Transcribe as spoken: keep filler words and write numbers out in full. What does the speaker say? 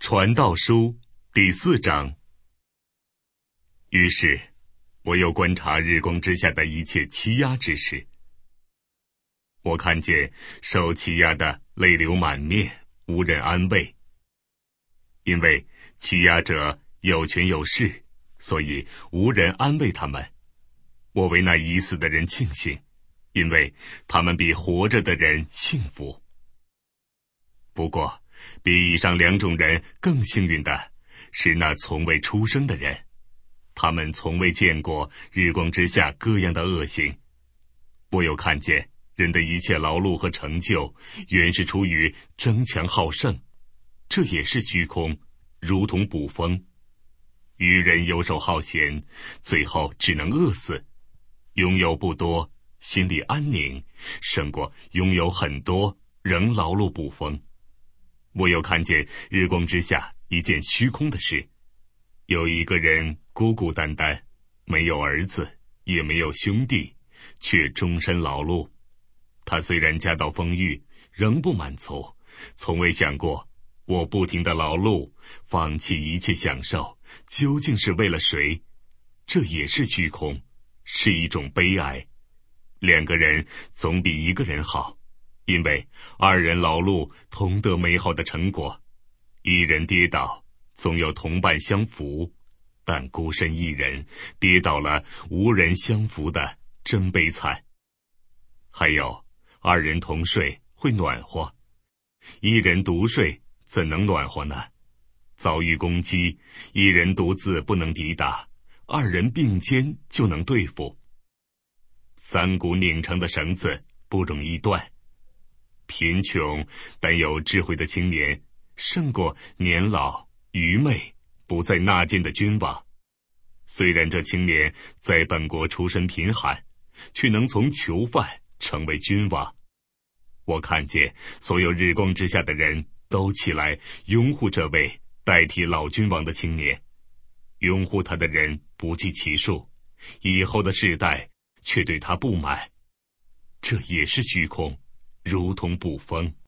传道书第四章。于是，我又观察日光之下的一切欺压之事。我看见受欺压的泪流满面，无人安慰。因为欺压者有权有势，所以无人安慰他们。我为那已死的人庆幸，因为他们比活着的人幸福。不过，比以上两种人更幸运的是那从未出生的人，他们从未见过日光之下各样的恶行。我有看见人的一切劳碌和成就，原是出于争强好胜，这也是虚空，如同捕风。愚人游手好闲，最后只能饿死。拥有不多，心里安宁，胜过拥有很多，仍劳碌捕风。我又看见日光之下一件虚空的事，有一个人孤孤单单，没有儿子，也没有兄弟，却终身劳碌。他虽然家道丰裕，仍不满足，从未想过我不停的劳碌，放弃一切享受，究竟是为了谁？这也是虚空，是一种悲哀。两个人总比一个人好，因为二人劳碌同得美好的成果。一人跌倒，总有同伴相扶，但孤身一人跌倒了，无人相扶的，真悲惨。还有，二人同睡会暖和，一人独睡怎能暖和呢？遭遇攻击，一人独自不能抵挡，二人并肩就能对付。三股拧成的绳子不容易断。贫穷但有智慧的青年，胜过年老愚昧不再纳谏的君王。虽然这青年在本国出身贫寒，却能从囚犯成为君王。我看见所有日光之下的人都起来拥护这位代替老君王的青年，拥护他的人不计其数，以后的世代却对他不满。这也是虚空，如同捕风。